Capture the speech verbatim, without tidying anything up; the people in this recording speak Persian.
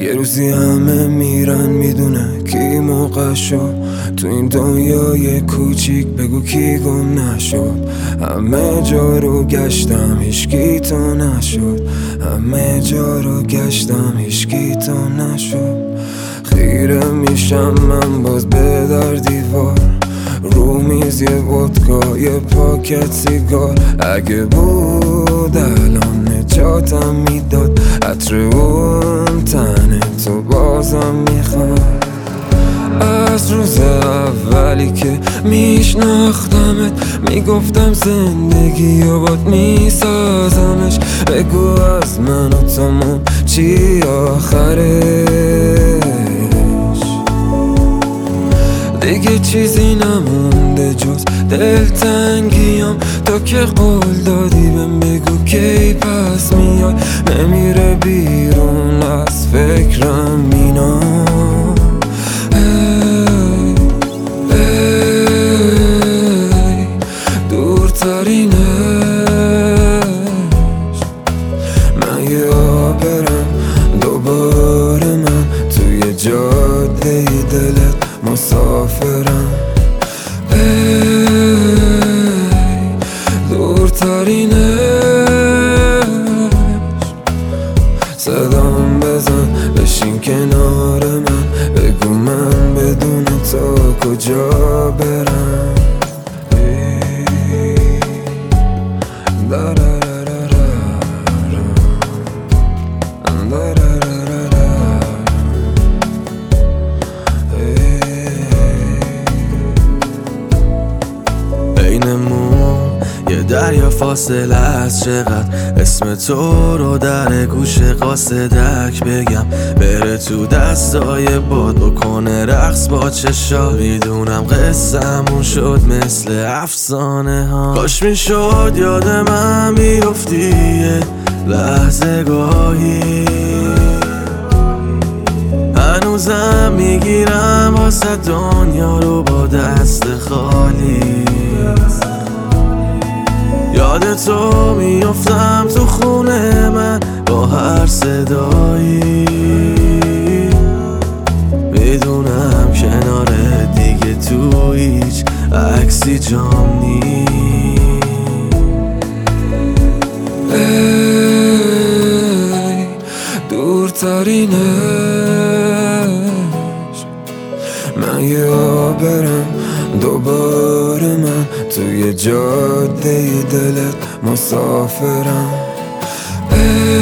یه روزی همه میرن میدونه کی موقع شد تو این دنیای کوچیک، بگو کی گم نشد. همه جا رو گشتم هیچکی تو نشد، همه جا رو گشتم هیچکی تو نشد. خیره میشم من باز به در دیوار، رو میز یه ودکا یه پاکت سیگار. اگه بود الان نجاتم میداد، عطر اون تنه تو بازم میخواد. از روز اولی که میشناختمت میگفتم زندگی و باد میسازمش. بگو از من و تموم چی آخرش؟ دیگه چیزی نمونده جز دلتنگیم. تو که قول دادی بهم بگو کی پس میای، نمیره بیرون از فکرم مینا. دورترینش من یا برم دوباره، من توی جاده دلت مسافرم. ای دورترینش صدام بزن بشین کنار من، بگو من بدون تو کجا برم. بینمون یه دریا فاصله است، چقدر اسم تو رو در گوش قاصدک بگم. بره تو دستای باد بکنه رقص با چشا. میدونم قصه‌مون شد مثل افسانه ها، کاش میشد یاد من بیفتی یه لحظه گاهی. هنوزم میگیرم واسه دنیا رو با دست خالی. یاد تو میافتم تو خونه من با هر صدایی. میدونم کنار دیگه تو هیچ عکسی جام نیست. ای دورترینش من یا برم دوباره، من توی جاده دلت مسافرم. ای